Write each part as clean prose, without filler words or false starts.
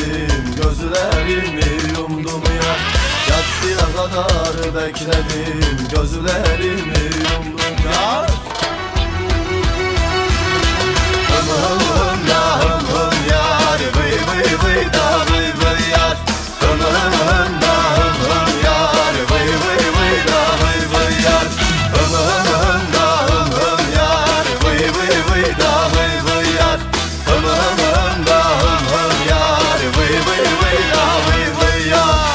bekledim, gözlerimi yumdum ya. Yatsıya kadar bekledim, gözlerimi yumdum ya. Hım hım ya, hım hım yar, vıy vıy vıy da vıy vıy yar. Hım hım hım da hım hım yar, vıy vıy vıy da vıy vıy yar. Hım hım hım da hım hım yar, vıy vıy vıy da vıy vıy yar. Hım hım hım da hım hım yar, vıy vıy vıy da vıy vıy yar.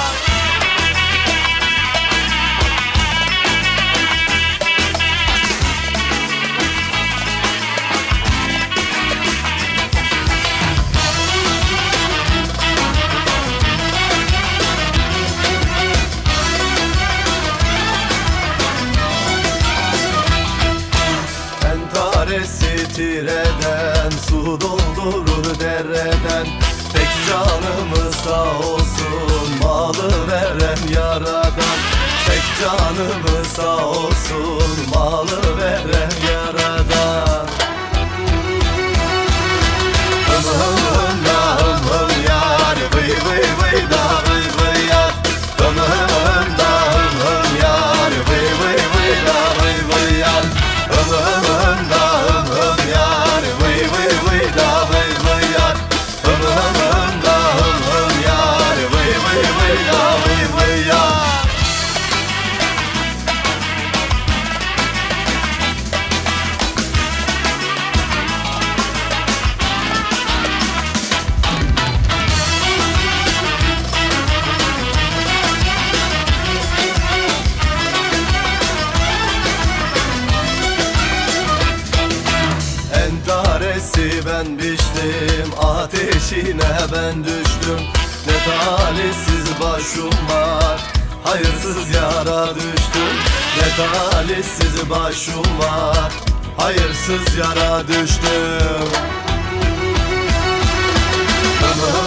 Entaresi tireden, su doldurur dereden. Tek canımı sağ olsun, malı veren yaradan. Tek canımı sağ olsun, malı veren yaradan. Hım hım hım ya, hım hım yar, vıy vıy vıy da vıy vıy yar. Hım hım hım da hım hım yar, vıy vıy vıy da vıy vıy yar. Hım hım hım da hım hım yar, vıy vıy vıy da vıy vıy yar. Hım hım hım da hım hım yar, vıy vıy vıy da vıy vıy yar. Entaresi ben biçtim, ateşine ben düştüm. Ne talihsiz başım var, hayırsız yara düştüm. Ne talihsiz başım var, hayırsız yara düştüm. Hım